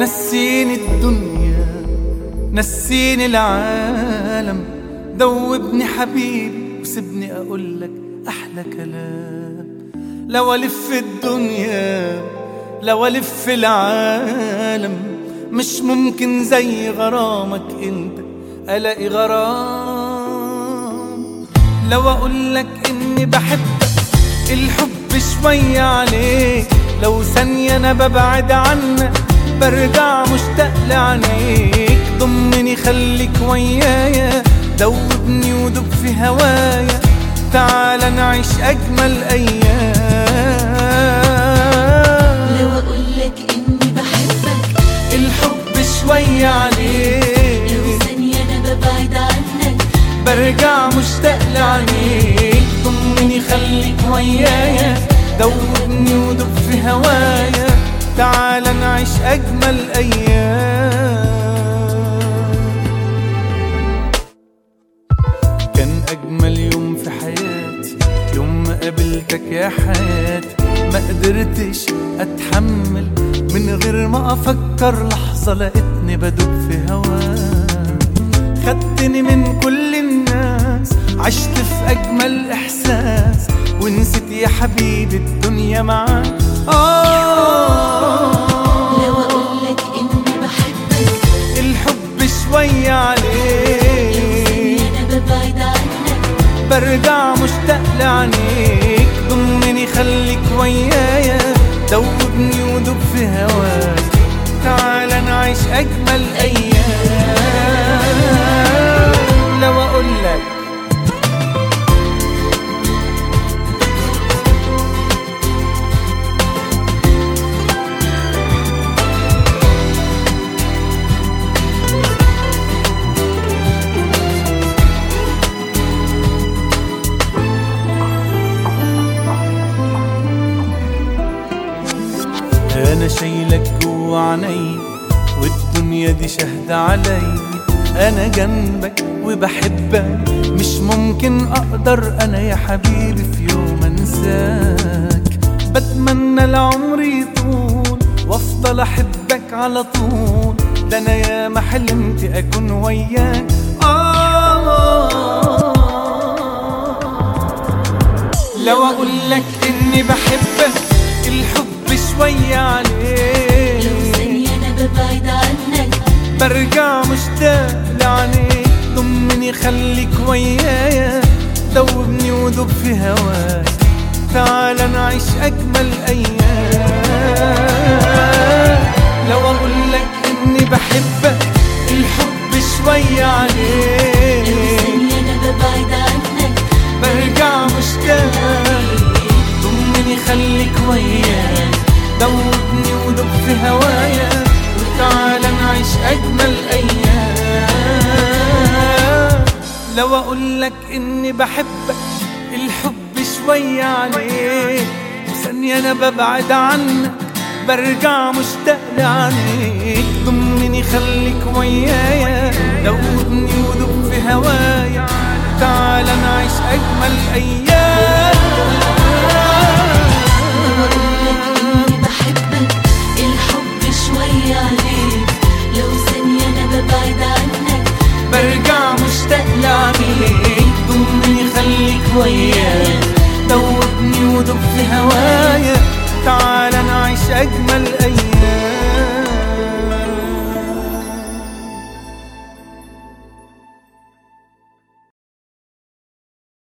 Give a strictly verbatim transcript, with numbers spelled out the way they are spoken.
نسيني الدنيا نسيني العالم، دوبني حبيبي وسيبني أقولك أحلى كلام. لو ألف الدنيا لو ألف العالم مش ممكن زي غرامك انت ألاقي غرام. لو أقولك إني بحبك الحب شوية عليك، لو ثانية أنا ببعد عنك برجع مشتاق لعينيك. ضمني خليك ويايا، دوبني ودوب في هوايا، تعال نعيش أجمل أيام. لو أقولك إني بحبك الحب شوية عليك، لو ثانية أنا ببعد عنك برجع مشتاق لعينيك. ضمني خليك ويايا، دوبني ودوب في هوايا، تعال نعيش أجمل أيام. كان أجمل يوم في حياتي يوم ما قابلتك يا حياتي. ما قدرتش أتحمل من غير ما أفكر لحظة، لقيتني بدوب في هواك. خدتني من كل الناس، عشت في أجمل إحساس، ونسيت يا حبيبي الدنيا معاك. آه لو أقولك إني بحبك الحب شوية عليك، لو ثانية أنا ببعد عنك برجع مشتاق لعينيك. ضمني خليك ويايا، دوبني ودوب في هواك، تعال نعيش أجمل أيام. لو أقولك أنا شايلك جوا عيني، والدنيا دي شاهدة علي. أنا جنبك وبحبك، مش ممكن أقدر أنا يا حبيبي في يوم أنساك. بتمنى العمر يطول وأفضل أحبك على طول، ده أنا يا ما حلمت أكون وياك. آه لو أقولك إني بحبك الحب شوية عليك، لو ثانية أنا ببعد عنك برجع مشتاق لعينيك. ضمني خليك ويايا، دوبني ودوب في هواك، تعال نعيش أجمل أيام. لو أقولك إني بحبك الحب شوية عليك، لو ثانية أنا ببعد عنك برجع مشتاق. ضمني خليك ويايا، دوبني ودوب في هوايا، وتعال نعيش أجمل أيام. لو أقولك إني بحبك الحب شوية عليك، وثانية أنا ببعد عنك برجع مشتاق لعينيك. ضمني خليك ويايا، دوبني ودوب في هوايا، تعال نعيش أجمل أيام. شوية عليك، لو ثانية أنا ببعد عنك برجع مشتاق لعينيك. ضمني خليك ويايا، دوبني ودوب في هوايا، تعال نعيش أجمل أيام.